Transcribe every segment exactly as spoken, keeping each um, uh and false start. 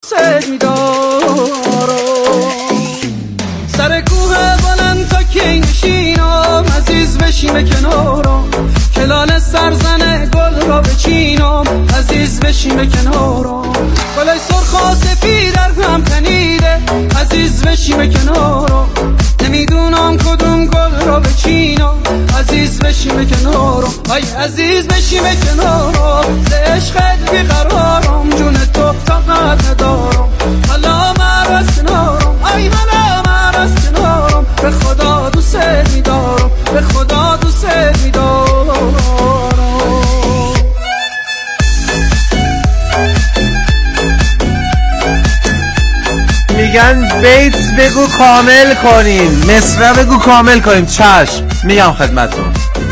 سر میدارم سر کوه بلند تا کی نشینم عزیز بشیم کنارم کلال سرزن گل را بچینم عزیز بشیم کنارم گلای سرخ و سفید در هم تنیده عزیز بشیم کنارم نمیدونم کدوم گل را بچینم عزیز بشیم کنارم ای عزیز بشیم کنارم ز عشقت بیقرارم جون تو طاقت ندارم حالا من از کنارم ای حالا من از کنارم به خدا دوست میدارم به خدا دوست میدارم میگن بیت بگو کامل کنین مصرع بگو کامل کنین چشم میگم خدمتون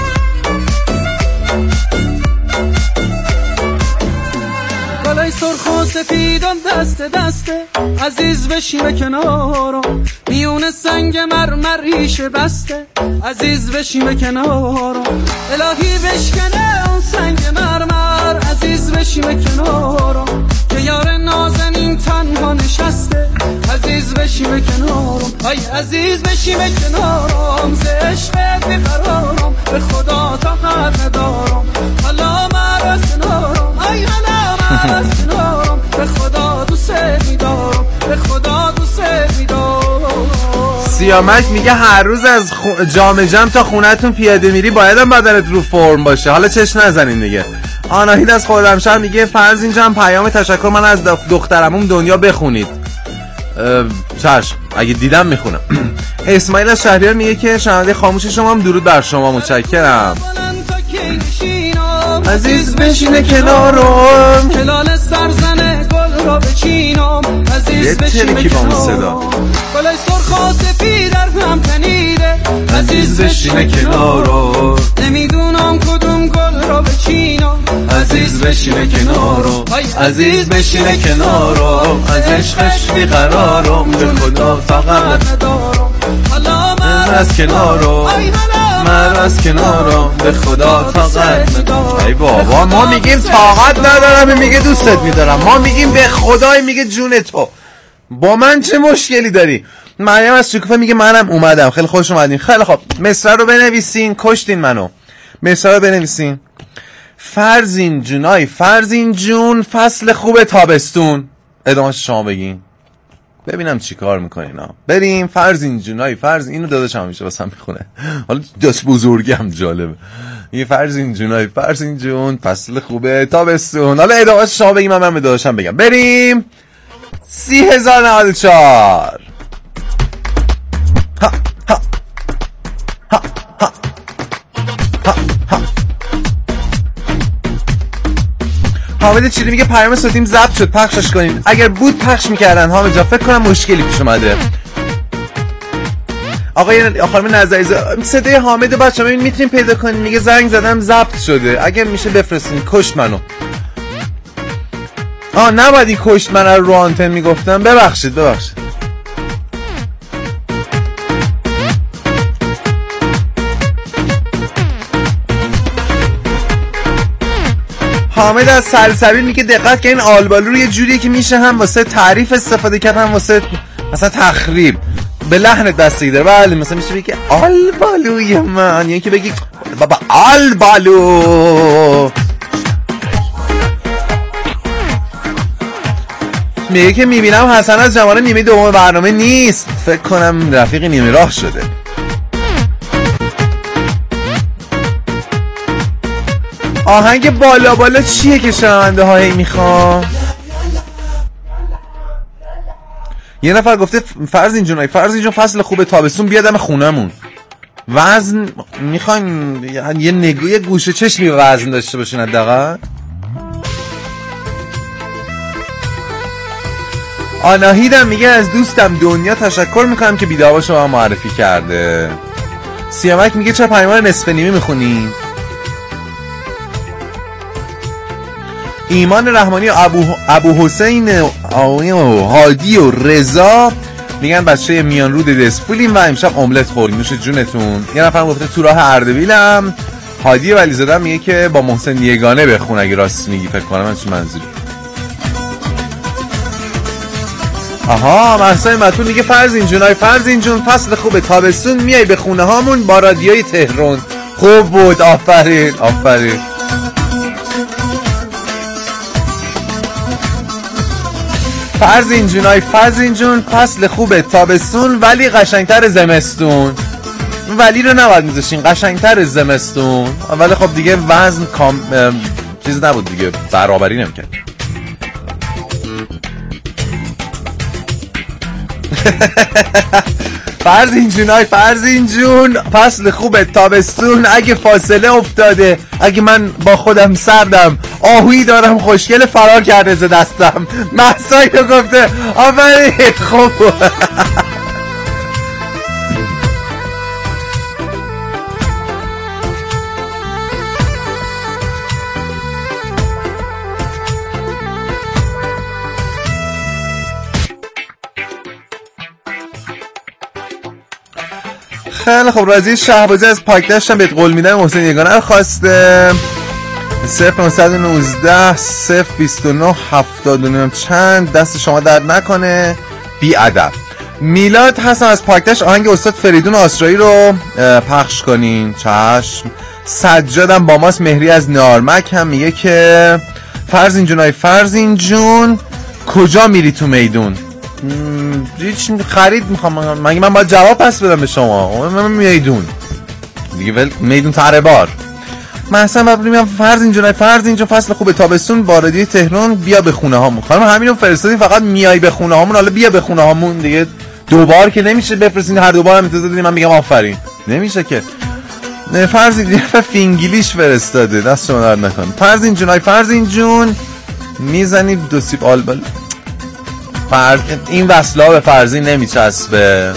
گلای سرخ و سفیدم دست دسته عزیز بشیم کنارم میون سنگ مرمر ریشه بسته عزیز بشیم کنارم الهی بشکنه اون سنگ مرمر عزیز بشیم کنارم که یار نازنین تنها نشسته عزیز بشیم کنارم ای عزیز بشیم کنارم ز عشقت بیقرارم به خدا طاقت ندارم حالا من از کنارم ای حالا من از کنارم به خدا دوست میدارم به خدا دوست میدارم سیامک میگه هر روز از خو... جام جم تا خونتون پیاده میری بایدم بدنت رو فرم باشه حالا چش نزنین دیگه آناهید از خرمشهر میگه فرض اینجا هم پیام تشکر من از دخترمون دنیا بخونید چشم اگه دیدم میخونم اسماعیل از شهریار میگه که شنونده خاموش شما هم درود بر شما متشکرم عزیز بشینه کنارم کلال سرزن گل را بچینم عزیز بشینه کنارم گلای سرخ و سفید در هم تنیده عزیز بشینه کنارم نمیدونم کدوم گل را بچینم عزیز بشینه کنارم عزیز بشینه کنارم از عشقش بیقرارم به خدا طاقت ندارم حالا من از کنارم من از کنارم به خدا طاقت ندارم ای بابا ما میگیم طاقت ندارم میگه دوستت میدارم ما میگیم به خدای میگه جون تو با من چه مشکلی داری مریم از شکوفه میگه منم اومدم خیلی خوش اومدین خیلی خوب مصرع رو بنویسین کشتین منو مصرع رو بنویسین فرزین جونای فرزین جون فصل خوب تابستون ادامهش شما بگین ببینم چی کار میکنین ها بریم فرزین جونای فرزین اینو داداش هم میشه واسم میخونه حالا داشت بزرگی هم جالبه یه فرزین جونای فرزین جون فصل خوبه تابستون حالا ادامهش شما بگیم من داداشم بگم بریم سی هزار نود و چهار ها ها ها ها ها ها حامد چیلی میگه پیام صوتیم ضبط شد پخشش کنین اگر بود پخش میکردن حامد جا فکر کنم مشکلی پیش اومده آقای خانم نظری صدای حامد بچه ببین میتونیم پیدا کنین میگه زنگ زدم ضبط شده اگر میشه بفرستین کشت منو آه نباید این کشت من رو آنتن میگفتم ببخشید ببخشید حامد از سلسبیل میگه دقت که این آلبالو رو یه جوریه که میشه هم واسه تعریف استفاده کرد هم واسه مثلا تخریب به لحنت بستگی داره بله مثلا میشه بگی آلبالوی من یعنی که بگی بابا آلبالو میگه که میبینم حسن از جمال نیمه دوم برنامه نیست فکر کنم رفیق نیمه راه شده آهنگ بالا بالا چیه که شنونده هایی میخوام یه نفر گفته فرض اینجون فرض اینجون فصل خوب تابستون بیادم خونمون وزن میخواین یه نگو یه گوشه چشمی وزن داشته باشین حداقل آناهیدم میگه از دوستم دنیا تشکر میکنم که بیداوا شما معرفی کرده سیامک میگه چرا پیمان نصف نیمه میخونی ایمان رحمانی و ابو, ابو حسین هادی و رضا میگن بچه میان رود دسپولیم و امشب املت خوردیم نوش جونتون یه نفرم گفته تو راه اردبیلم هادی ولیزاده میگه که با محسن یگانه بخون اگه راست میگی فکر کنم من چه منظوری آها محسای متون میگه فرزین جون، آی فرزین جون فصل خوبه تابستون میای به خونه هامون با رادیوی تهران. خوب بود، آفرین آفرین. فرزین جون، آی فرزین جون فصل خوبه تابستون ولی قشنگتر زمستون. ولی رو نباید میذاشین، قشنگتر زمستون. ولی خب دیگه وزن کام چیز نبود دیگه، برابری نمیکرد. فرزین جون، آی فرزین جون فصل خوبه تابستون اگه فاصله افتاده، اگه من با خودم سردم، آهویی دارم خوشگل فرار کرده ز دستم. محسایی رو گفته، آفرین خوب. خیلی خب، راضی شهبازی از پاک داشتم بهت قول میدم حسین یگانه رو خواسته. صفر نهصد و نوزده صفر بیست و نه هفتاد و نه چند. دست شما درد نکنه، بی ادب. میلاد حسن از پاکتش آهنگ استاد فریدون آسرایی رو پخش کنین. چشم. سجادم با ماست مهری از نارمک هم میگه که فرزین جون، ای فرزین جون کجا میری تو میدون؟ هیچ خرید میخوام، مگه من باید جواب پس بدم به شما؟ من میدون دیگه، ول میدون تره بار. محسن ببری میام فرزین جون، فرزین جون فصل خوبه تابستون با رادیوی تهران بیا به خونه هامون. خانم همینو فرستادین، فقط میای به خونه هامون، حالا بیا به خونه هامون دیگه. دوبار که نمیشه بفرستین، هر دوبار هم انتظار دارین من میگم آفرین، نمیشه که. نه فرزین جون فینگلیش فرستاده، دست شما درد نکنه. فرزین جون، فرزین جون میزنی دو سیب آلبال. فرز... این وصله به فرزین نمیچسبه.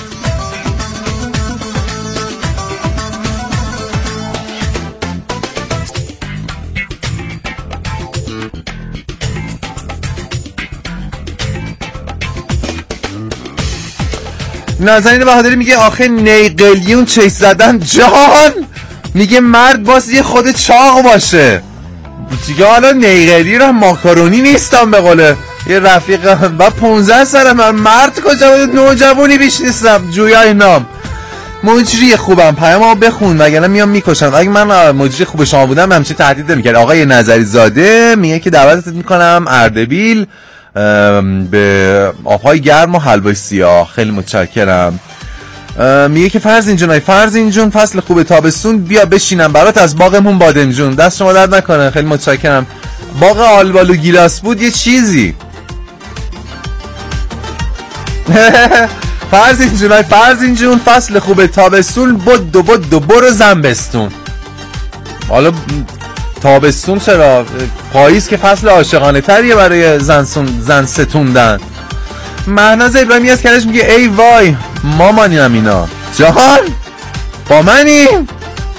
نازنین بهادری میگه آخه نیقلیون چش زدن جان، میگه مرد باز یه خود چاق باشه دیگه. حالا نیقلی رو ماکارونی نیستم به قوله یه رفیقم و پونزده ساله من، مرد کجا بود؟ نوجوانی بیش نیستم. جویای نام مجری خوبم، پیامو بخون وگرنه میام میکشم. اگه من مجری خوب شما بودم همچین تهدید نمیکرد. آقای نظری زاده میگه که دعوتت میکنم اردبیل به آبهای گرم و حلوای سیاه. خیلی متشکرم. میگه که فرزین جون، فرزین جون فصل خوب تابستون بیا بشینم برات از باغمون بادمجون. دست شما درد نکنه، خیلی متشکرم. باغ آلبالو گیلاس بود یه چیزی. فرزین جون، فرزین جون فصل خوب تابستون بود و بود و برو زمبستون. حالا تابستون چرا؟ پاییز که فصل عاشقانه تریه برای زن, زن ستوندن. مهناز ابراهیمی از کنش میگه ای وای مامانی هم اینا جهان با منیم.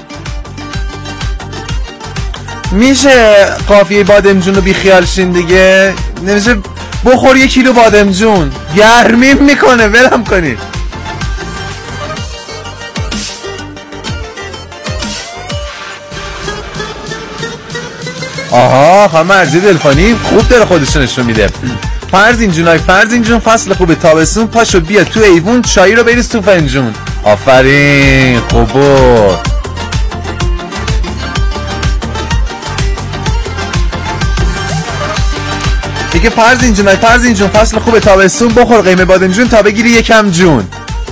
میشه قافیه بادمجون رو بی خیال شین دیگه؟ نمیشه بخور یک کیلو بادمجون، گرمیم میکنه، ولم کنی. آها خانم ارزی دلفانی خوب داره خودش نشون میده. فرزین جون، فرزین جون فصل خوبه تابستون پاشو بیا تو ایوون چایی رو بریز تو فنجون. آفرین خوب بود. دیگه فرزین جون، فرزین جون فصل خوبه تابستون بخور قیمه بادمجون تا بگیری یکم جون.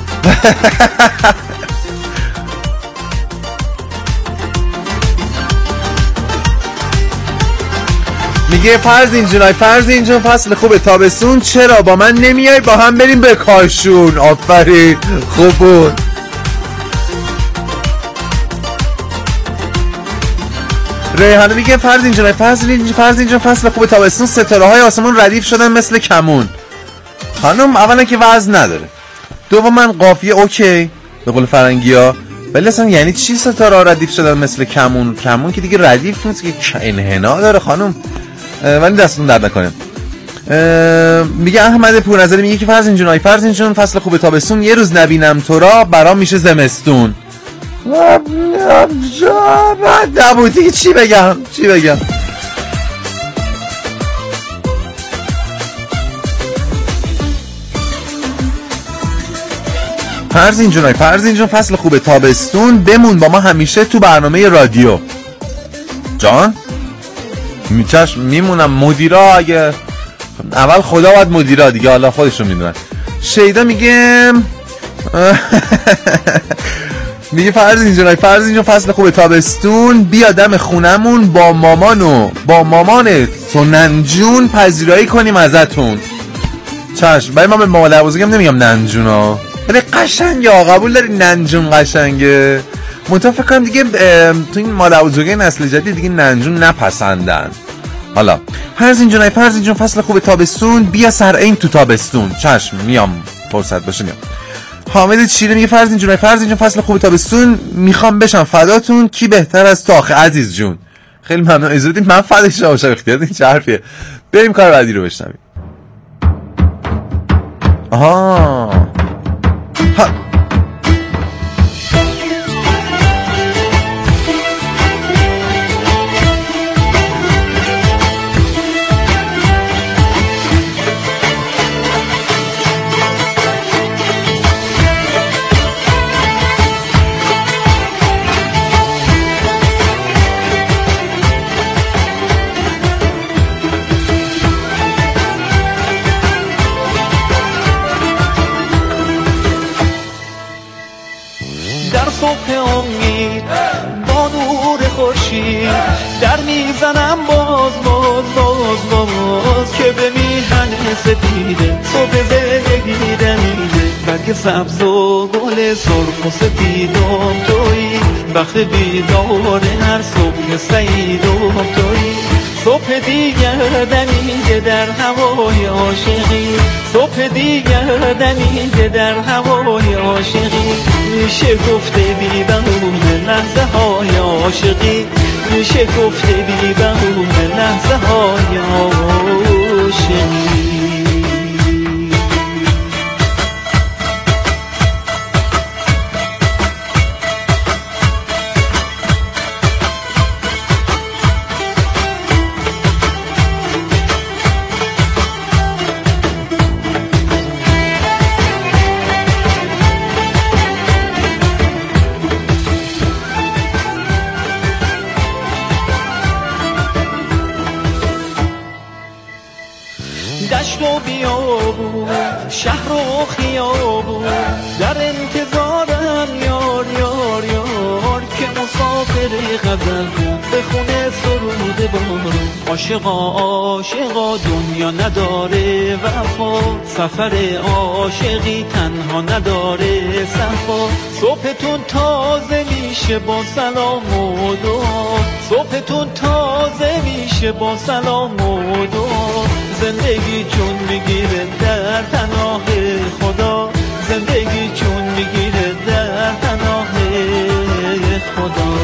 میگه فرزین جون، فرزین جون فصل خوبه تابستون چرا با من نمیای با هم بریم به کاشون. آفرین خوب بود. ریحانه میگه فرزین جون، فرزین فرزین جون فصل خوبه تابستون ستاره های آسمون ردیف شدن مثل کمون. خانم اولا که وزن نداره، دوم من قافیه اوکی به قول فرنگی ها، ولی اصلا یعنی چی ستاره ها ردیف شدن مثل کمون؟ کمون که دیگه ردیف نیست که، انحنا داره خانم. ولی دستون درد نکنه. میگه احمد پورنظری میگه که فرزین جون، فرزین جون فصل خوبه تابستون یه روز نبینم تو را برام میشه زمستون. نبودی چی بگم چی بگم. فرزین جونای فرزین جون فصل خوب تابستون بمون با ما همیشه تو برنامه رادیو. جان میچش میمونم. مدیرا اگه اول خدا باید مدیرا دیگه، حالا خودشون میدونن. شیدا میگه میگه فرزین جونای فرزین جون فصل خوب تابستون بیا دم خونمون با مامانو با مامان تو ننجون پذیرایی کنیم ازتون. چشم. برای من به مادر بزرگم نمیگم ننجونا، ولی قشنگه، قبول داری ننجون قشنگه. منتها فکر کنم دیگه تو این مادر بزرگای نسل جدید دیگه ننجون نپسندن. حالا فرزین جونای فرزین جون فصل خوب تابستون بیا سر این تو تابستون. چشم میام، فرصت باشه میام. حامد چیره میگه فرزین جونای فرزین جون فصل خوب تابستون میخوام بشم فداتون، کی بهتر از تو آخه عزیز جون. خیلی ممنون. اجازه بدید من فداش باشم. اختیار این چه حرفیه. بریم کار بعدی رو بشنویم. آها ها. در میزنم باز باز باز باز که به میهن سپیده صبح زندگی دمیده، برگ سبز و گل سرخ و سپیدم تویی، وقت بیدار هر صبح سعیدم تویی، صبح دیگر دمیده در هوای عاشقی، صبح دیگر دمیده در هوای عاشقی، میشه گفته بی‌بهون لحظه های عاشقی، میشه گفته بی‌بهون لحظه های عاشقی. دشت و بیابون شهر و خیابون در انتظارم یار یار یار که مسافر غزل بخونه سرود بارون. عاشقا عاشقا دنیا نداره وفا، سفر عاشقی تنها نداره صفا، صبحتون تازه میشه با سلام و دعا، صبحتون تازه میشه با سلام و دعا، زندگی چون میگیره در پناه خدا، زندگی چون میگیره در پناه خدا.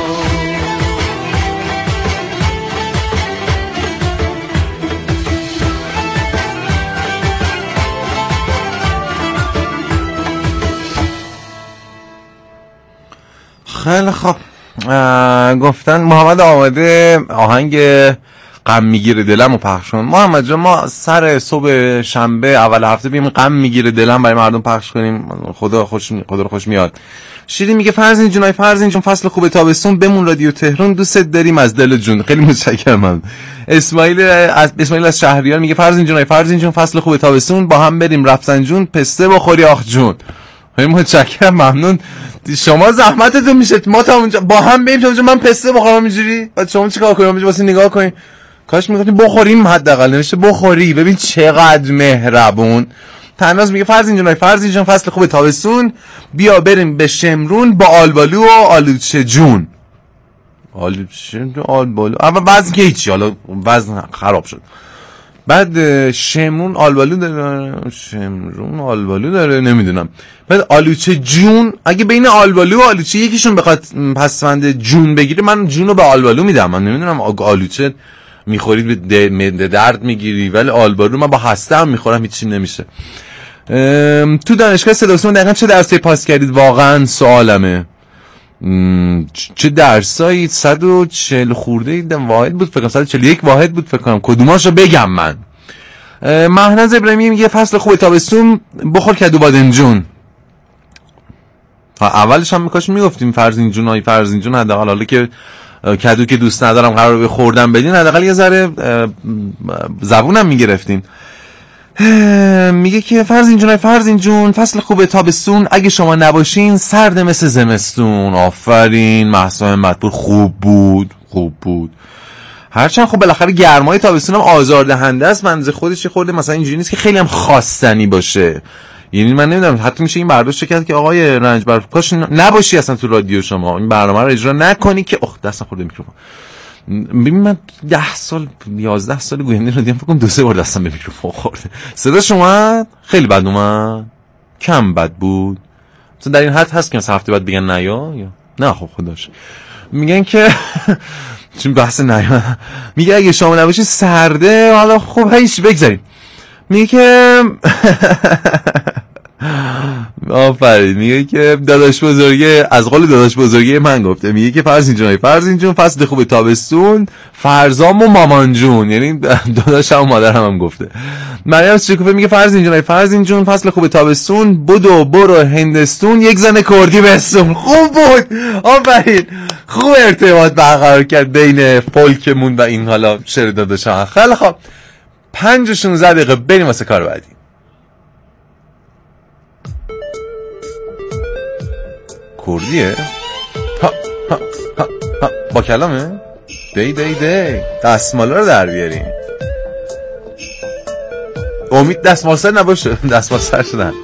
خیلی خوب. گفتن محمد آماده آهنگ غم میگیره دلمو پخش کن. محمد جان ما سر صبح شنبه اول هفته بیم غم میگیره دلم برای مردم پخش کنیم، خدا خوش خدا رو خوش میاد. شیری میگه فرزین جونای فرزین جون فصل خوب تابستون بمون رادیو تهران دوست داریم از دل جون. خیلی متشکرم. اسماعیل از اسماعیل از شهریار میگه فرزین جونای فرزین جون فصل خوب تابستون با هم بریم رفسنجون پسته بخوری آخ جون. خیلی متشکرم، ممنون. شما زحمتتون میشه ما تا اونجا با هم بریم تا اونجا من پسته بخورم اینجوری، بعد شما چیکار کنیم؟ اونجا واسه نگاه کنیم. کاش میگفتیم بخوریم، حداقل نمیشه بخوری. ببین چقدر مهربون. تناز میگه فرزین جونای فرزین جون فصل خوب تابستون بیا بریم به شمرون با آلبالو و آلوچه جون. آلوچه آلبالو اما بعضی که هیچی، حالا وزن خراب شد. بعد شمرون آلبالو داره، شمرون آلبالو داره نمیدونم. بعد آلوچه جون، اگه بین آلبالو و آلوچه یکیشون بخواد پسوند جون بگیره من جون رو به آلبالو میدم. من نمیدونم آلوچه میخورید به درد میگیری، ولی آلبالو من با هسته هم میخورم هیچی نمیشه. تو دانشگاه صدا و سیما دقیقا چه درسی پاس کردید؟ واقعا سوالمه. چه درسایی؟ صد و چهل خورده واحد بود فکر کنم، صد و چهل و یک واحد بود فکر کنم. کدوماشو بگم من؟ مهناز ابراهیمی میگه فصل خوب تابستون بخور کدو بادنجون. اولش هم میکاش میگفتیم فرزین جون های فرزین جون حداقل حالا که کدو که دوست ندارم قرار به خوردن بدین حداقل یه ذره زبونم میگرفتین. میگه که فرزین جون های فرزین جون فصل خوبه تابستون اگه شما نباشین سرد مثل زمستون. آفرین مهسا همت‌پور، خوب بود خوب بود. هرچند خب بالاخره گرمای تابستون هم آزاردهنده است منځ خودش خورده مثلا اینجوری نیست که خیلی هم خواستنی باشه. یعنی من نمیدونم حتی میشه این برداشت کرد که آقای رنجبر کاش نباشی اصلا تو رادیو شما این برنامه رو اجرا نکنی که اخ دستم خورده میکروفون. ببین من ده سال یازده سال گوینده رادیو فکر کنم دو سه بار دستم به میکروفون خورده. صداش اومد خیلی بد اومد کم بد بود مثلا در این حد هست که مثلا هفته بعد بگن نه یا نه خب خداش میگن که چون بحث نه میگه اگه شما نباشی سرده حالا خب هیچ بگذاریم. میگه که آفرین میگه که داداش بزرگه از قول داداش بزرگه من گفته میگه که فرزین جون فرزین جون فصل خوب تابستون فرزام و مامان جون یعنی داداشم و مادرم هم گفته. مریم شکوفه میگه فرزین جون فرزین جون فصل خوب تابستون بدو برو هندستون یک زن کردی بستون. خوب بود آفرین خوب ارتباط برقرار کرد بین فولکمون و این حالا شعر داداشم. خیلی خوب پنج و شونزده دقیقه بریم واسه کار بعدی. کردیه ها ها ها ها با کلامه دی دی دی دستمالا رو در بیاریم. امید دستمال سر نباشه دستمال سر شدن.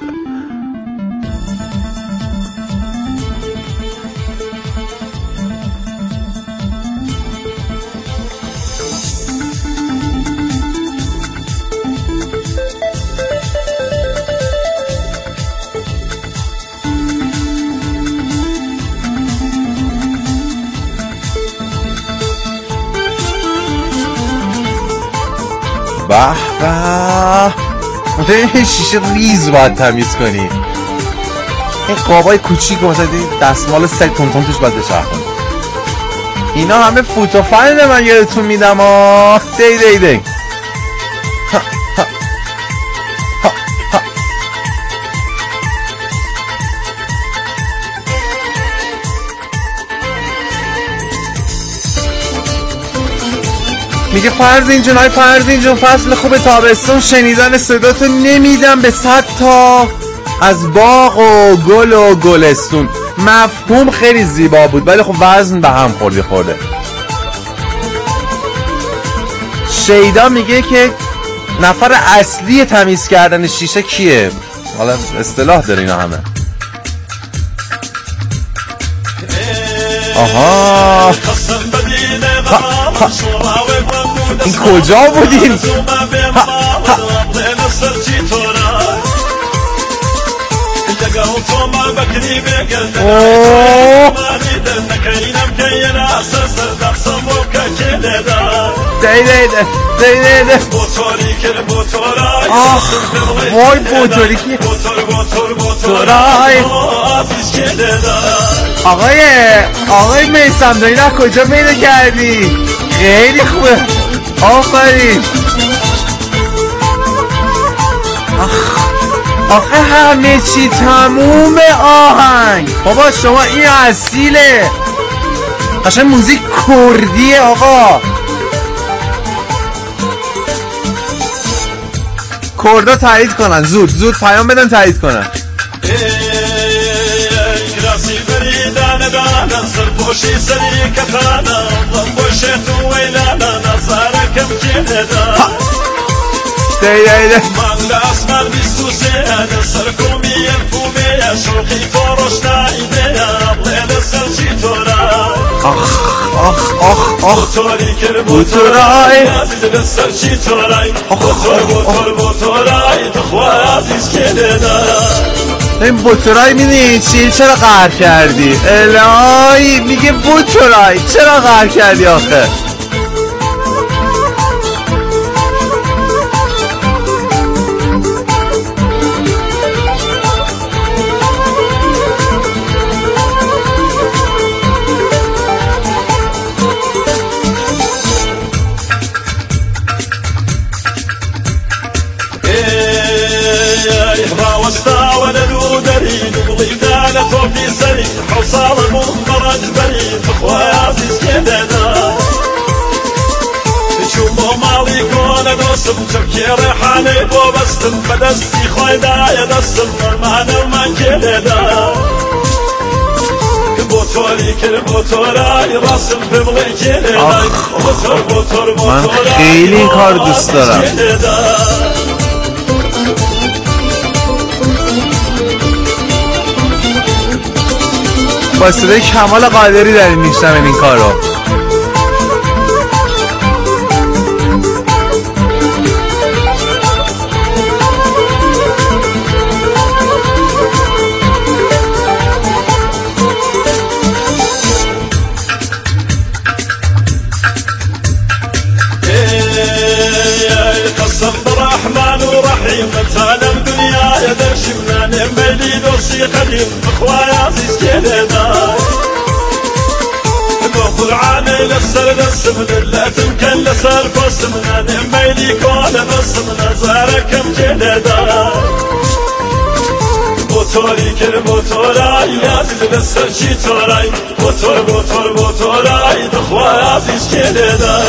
به به مطمئن شیشه ریز باید تمیز کنی. این قابای کوچیک مثلا دستمال سگ تونتون توش باید بچرخونی. اینا همه فوتو فایل من یادتون میدم آه دی دی دی ها ها ها ها. میگه فرزین جون های فرزین جون فصل خوب تابستون شنیدن صداتو نمیدم به صد تا از باغ و گل و گلستون. مفهوم خیلی زیبا بود ولی خب وزن به هم خوردی خورده. شیدا میگه که نفر اصلی تمیز کردن شیشه کیه؟ حالا اصطلاح داره اینا همه. آها ها ها. این کجا بودین؟ ها ها. اوه دی دی دی دی دی. آخ وای بوتوری که بوتورای آقای آقای میسم داری نه کجا پیدا کردی؟ خیلی خوبه آفرین. آخ آخه همه چی تموم آهنگ بابا شما این اصیله قشنگ موزیک کردیه آقا. کردا تایید کنن زود زود پیام بدن تایید کنن. دیده آخ آخ آخ آخ بوتورای این بوتورای میدونی چی؟ چرا قهر کردی؟ الهی میگه بوتورای چرا قهر کردی آخه؟ راوستا ولدو درين وضيدانة في بستم چکی ریحانه با بستم بدستی خویده دستم من من کلیده بوتوری که بوتورای راسم ببغی کلیده بوتور بوتور بوتور من خیلی این کار دوست دارم. با صدای کمال قادری داریم میشنم این کار رو. قسم برحمن ورحيم تعالى الدنيا يا درش منان ميلي دوسي قديم اخويا عزيز كلنا نخل عاني لسر دسم لا تمكن لسر بس منان ميلي كون بس من زاركم كلنا موتوري كل موتوراي عزيز لسر شي توراي موتور موتور موتوراي اخويا عزيز كلنا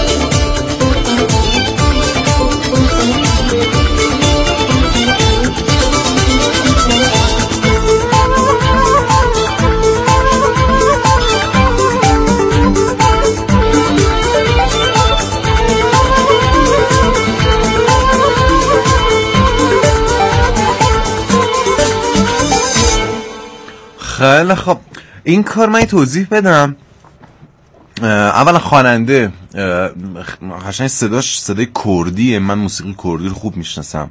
خیلی خب این کار من توضیح بدم. اولا خواننده قشنگ صداش صدای کردیه، من موسیقی کردی رو خوب میشناسم،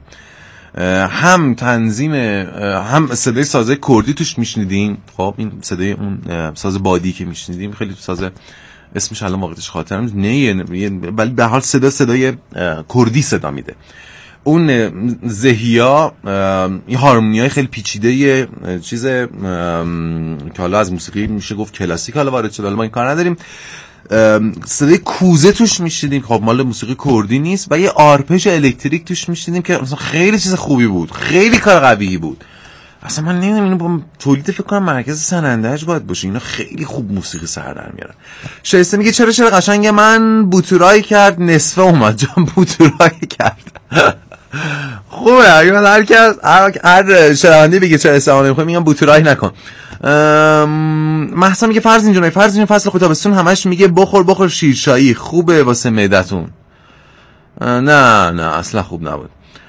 هم تنظیم هم صدای سازه کردی توش میشنیدیم. خب این صدای اون ساز بادی که میشنیدیم خیلی ساز اسمش الان واقعیتش خاطرم نیه، ولی به حال صدا صدای کردی صدا میده. اون زهیا این هارمونیای خیلی پیچیده یه چیز که حالا از موسیقی میشه گفت کلاسیک حالا وارد شده، حالا ما این کار نداریم. صدای کوزه توش میشیدیم، خب مال موسیقی کردی نیست، و یه آرپش الکتریک توش میشیدیم که مثلا خیلی چیز خوبی بود، خیلی کار قویی بود. اصلا من نمیدونم اینو با تولید فکر کنم مرکز سننده‌اش باید باشه، اینا خیلی خوب موسیقی سر در میارن. شایسته میگه چرا چرا قشنگه من بوتورایی کرد نصفه اومد جان بوتورایی کرد. خوبه اگه من هر کس هر شنونده بگه چرا استفاده می‌کنی میگم بوتورایی نکن. محسن میگه فرض اینجوری فرض این فصل خطابستون همش میگه بخور بخور شیرشایی خوبه واسه معدتون. نه نه اصلا خوب نبود.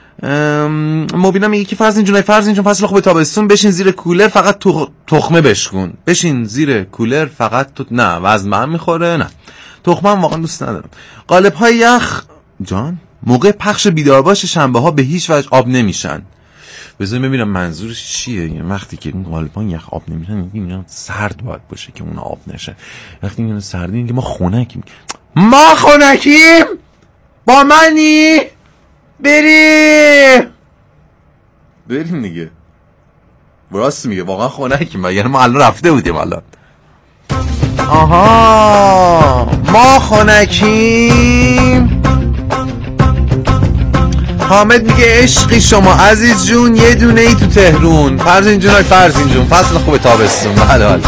مبینا میگه که فرض اینجوری فرض اینجوری فصل خوب تابستون بشین زیر کولر فقط تخ... تخمه بشکن، بشین زیر کولر فقط تو... نه وزن من میخوره، نه تخمه هم واقعا دوست ندارم. قالب های یخ جان موقع پخش بیدار باش شنبه ها به هیچ وجه آب نمیشن. بذار ببینم منظورش چیه. یعنی وقتی که این قالبان یخ آب نمیشن میگم سرد باید باشه که اون آب نشه. وقتی میگم سردی میگم ما خنکیم. ما خنکیم با منی بری بریم دیگه. راست میگه واقعا خنکیم، یعنی ما الان رفته بودیم الان. آها ما خنکیم. حامد میگه عشقی شما عزیز جون یه دونه ای تو تهرون. فرزین جون های فرزین جون فصل خوب تابستون. بله بله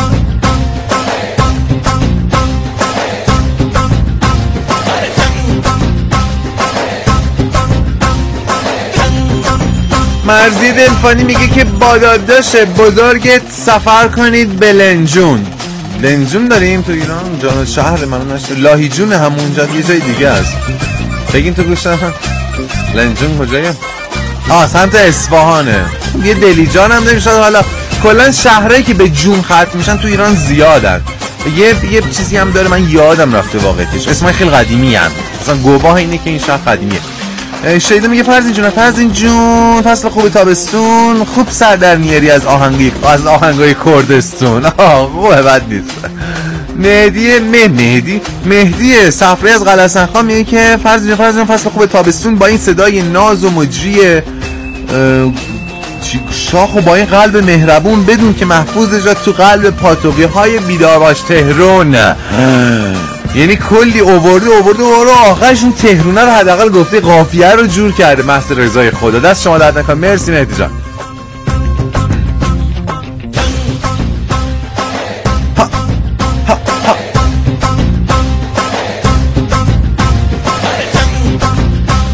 مرزی دلفانی میگه که با داداش بزرگت سفر کنید به لنجون. لنجون داریم تو ایران جان شهر منو نشته لاهیجون همونجا یه جای دیگه است. بگین تو گوشم لنجون کجایه؟ آه سمت اصفهانه. یه دلیجان هم نمیشه. حالا کلا شهرهایی که به جون ختم میشن تو ایران زیادن. یه یه چیزی هم داره من یادم رفته واقعیتش اسمش خیلی قدیمی هم مثلا گواه اینه که این شهر قدیمیه. شیدا میگه فرزین جون فرزین جون فصل خوب تابستون خوب سر در میاری از آهنگی از آهنگای کردستون. آه خوبه بد نیست. مهدی مهدی مهدی صفری از قلعه‌سن خان میگه که فرض جون فرض جون فصل خوب تابستون با این صدای ناز و مجری شاخ و با این قلب مهربون بدون که محفوظ جا تو قلب پاتوقی های بیدارباش تهرون. یعنی کلی اوورده اوورده اوورده آخرشون تهرونه رو حداقل گفته قافیه رو جور کرده. محض رضای خدا دست شما درد نکنه. مرسی مهدی جان.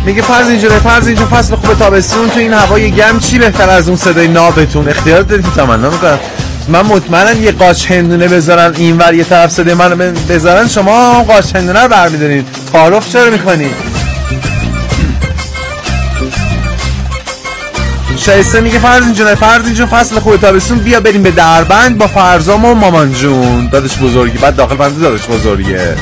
میگه فرض اینجوری، فرض اینجا فصل خوب تابستون تو این هوای گرم چی بهتر از اون صدای نابتون؟ اختیار دارید، تمنا میکنم. من مطمئنم یه قاچ هندونه بذارن اینور یه طرف صدای منو بذارن، شما قاچ هندونه رو برمی‌دارین. تعارف چرا میکنی؟ شایسته میگه فرض اینجوری، فرض اینجا فصل خوب تابستون بیا بریم به دربند با فرزام و مامان جون. دادش بزرگی، بعد داخل بنده دادش بزرگیه.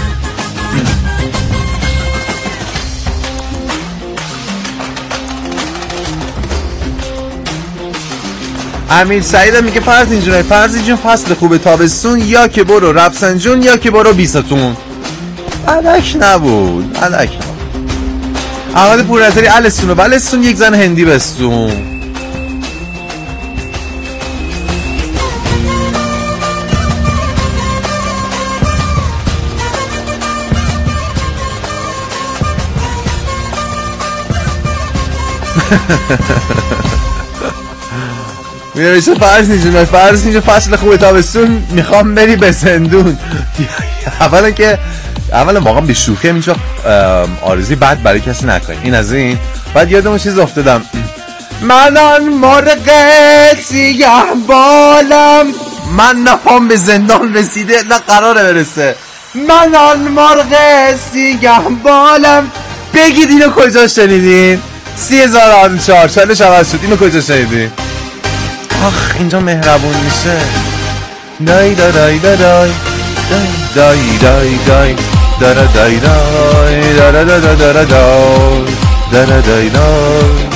امیر سعید میگه فرض اینجوری، فرض اینجا فصل خوب تابستون یا که برو رفسنجون یا که برو بیستون. علک نبود، علک نبود. احمد پورنظری الستون و بلستون یک زن هندی بستون. میرسه فرض اینجا، فرض اینجا فصل خوب تابستون میخوام بری به زندون. اولا که اولا واقعا به شوخی اینجا آرزوی بد برای کسی نکنیم. این از این. بعد یادم چیز افتادم، من آن مرغ سیاه بالم، من نفهم به زندان رسیده نه قراره برسه. من آن مرغ سیاه بالم. بگید اینو کجا شنیدین؟ سی هزار و چهار چالش عوض شد. اینو کجا شنیدین؟ آخ اینجا مهربون میشه. دای دای دای دای دای دای دای دای دای دای دای دای دای دای دای.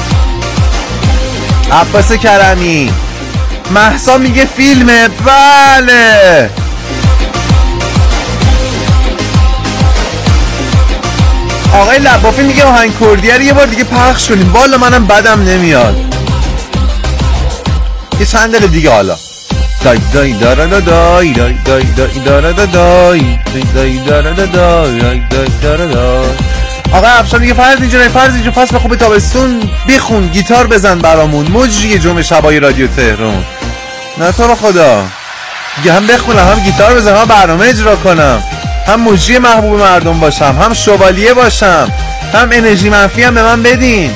عباس کرمی. مهسا میگه فیلمه. بله. آقای لبافی میگه آهنگ کردیه رو یه بار دیگه پخش کنیم. والا منم بدم نمیاد. یه چند دقیقه دیگه حالا. دای دای دارا دای دای دای دای دای دارا دای دای دای دارا دای دای دای دارا دای. آقا افشار میگه فرض اینجوری، فرض اینجا فصل خوب تابستون بخون گیتار بزن برامون. مجری جمعه شبای رادیو تهران. نه تو رو خدا. میگه هم بخونم هم گیتار بزنم هم برنامه اجرا کنم، هم مجری محبوب مردم باشم، هم شوالیه باشم، هم انرژی منفی هم به من بدین.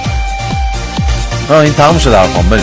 آه این تموم شد حرفام. بریم.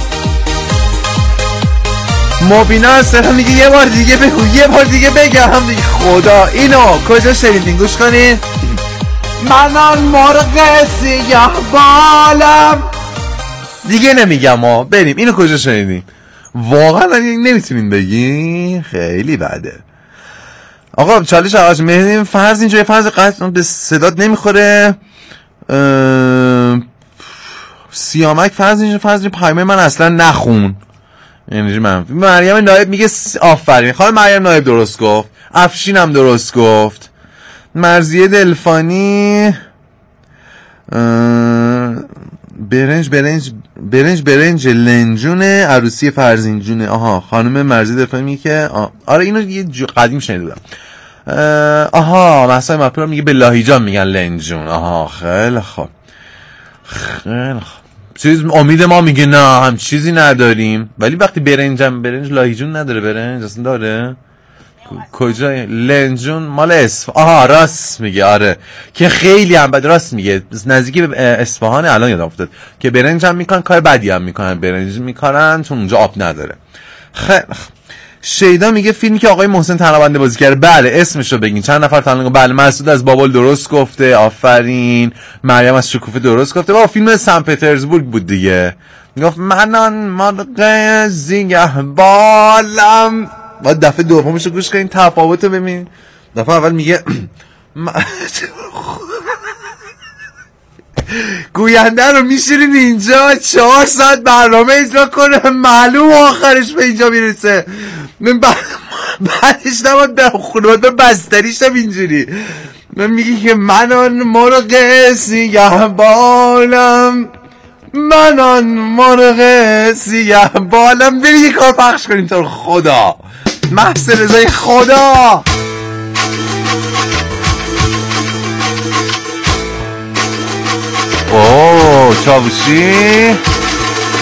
مبینا اصلا میگه یه بار دیگه بگو، یه بار دیگه بگم دیگه. خدا اینو کجا شنیدین؟ گوش کنین. من آن مرغ سیاه بالم. دیگه نمیگم ها. بریم. اینو کجا شنیدین؟ واقعا نمیتونین بگین؟ خیلی بده. آقا چالش عوض میدیم. فرض اینجا فرض قطع به صدات نمیخوره. اه... سیامک فرض اینجا فرض اینجا پیامه من اصلا نخون. انرژی منفی. مریم نایب میگه آفرین خانم مریم نایب درست گفت. افشین هم درست گفت. مرزیه دلفانی برنج برنج برنج برنج لنجونه عروسی فرزینجونه. آها خانم مرزیه دلفانی میگه که آره اینو یه قدیم شنیده بودم. آها محسن مپور میگه به لاهیجان میگن لنجون. آها خیلی خوب خیلی خوب. چیز امید ما میگه نه هم چیزی نداریم، ولی وقتی برنجم برنج لاهیجون نداره. برنج اصلا داره کجا؟ لنجون مال اسف. آها راست میگه. آره که خیلی هم بد. راست میگه نزدیکی به اصفهان. الان یادم افتاد که برنج هم میکنن کار بدی هم میکنن. برنج میکنن چون اونجا آب نداره. خیلی شیدا میگه فیلمی که آقای محسن تنابنده بازی کرده. بله اسمشو بگین. چند نفر تنابنده. بله مسعود از بابل درست گفته. آفرین. مریم از شکوفه درست گفته. با فیلم سن پترزبورگ بود دیگه. گفت منان مرغ زیگه بالم. بعد دفعه دومش رو گوش کنین تفاوت رو ببین. دفعه اول میگه گوینده رو میشیرین اینجا چهار ساعت برنامه اجرا کنه، معلوم آخرش به اینجا میرسه. من بعدش نباید به خونه به بستریش هم اینجوری من میگی که من آن مرغ سیاه بالم، من آن مرغ سیاه بالم. برید یه کار پخش کنیم تو خدا. محسن رضای خدا. اوه چاوشی